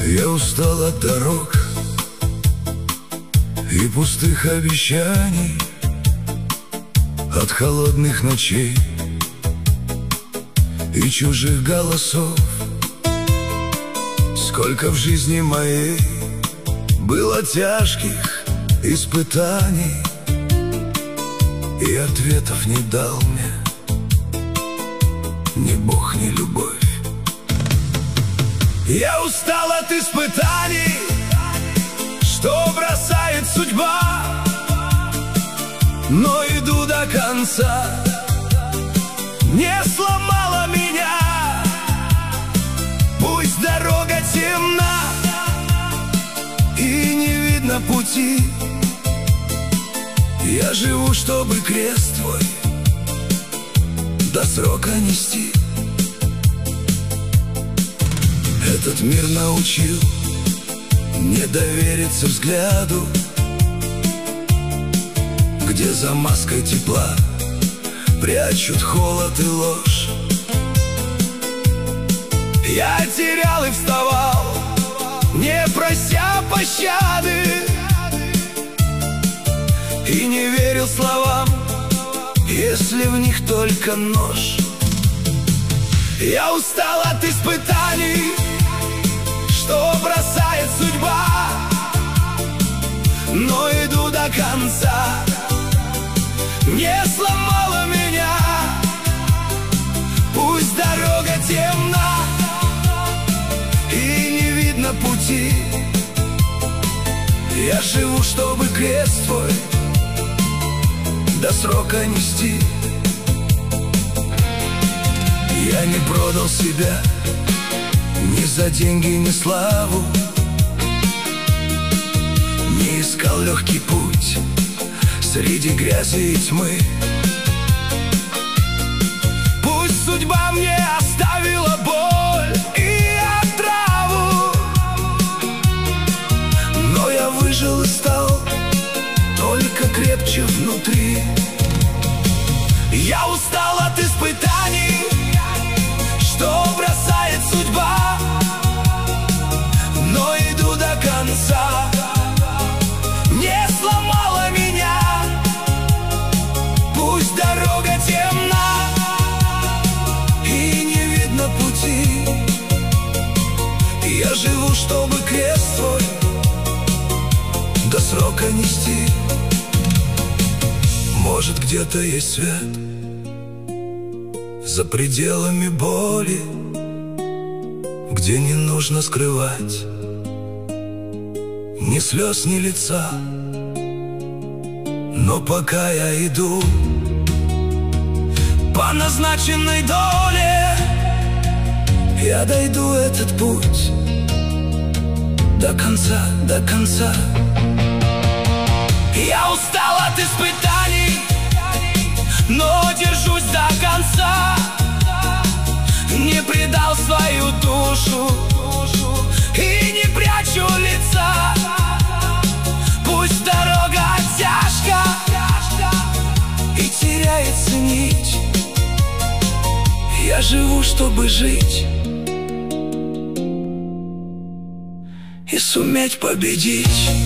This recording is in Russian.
Я устал от дорог и пустых обещаний, от холодных ночей и чужих голосов. Сколько в жизни моей было тяжких испытаний, и ответов не дал мне ни Бог, ни любовь. Я устал от испытаний, что бросает судьба, но иду до конца. Не сломала меня, пусть дорога темна и не видно пути. Я живу, чтобы крест твой до срока нести. Этот мир научил не довериться взгляду, где за маской тепла прячут холод и ложь. Я терял и вставал, не прося пощады, и не верил словам, если в них только нож. Я устал от испытаний, что бросает судьба, но иду до конца. Не сломала меня, пусть дорога темна и не видно пути. Я живу, чтобы крест твой до срока нести. Я не продал себя ни за деньги, ни славу, не искал легкий путь среди грязи и тьмы. Пусть судьба мне оставила боль и отраву, но я выжил и стал только крепче внутри. Я устал от испытаний, что бросает судьба, но иду до конца. Не сломала меня, пусть дорога темна и не видно пути. Я живу, чтобы крест твой до срока нести. Может, где-то есть свет за пределами боли, где не нужно скрывать ни слез, ни лица. Но пока я иду по назначенной доле, я дойду этот путь до конца, до конца. Я устал от испытаний, но держусь до конца. Не предал свою душу и не прячу лица. Пусть дорога тяжка и теряется нить, я живу, чтобы жить и суметь победить.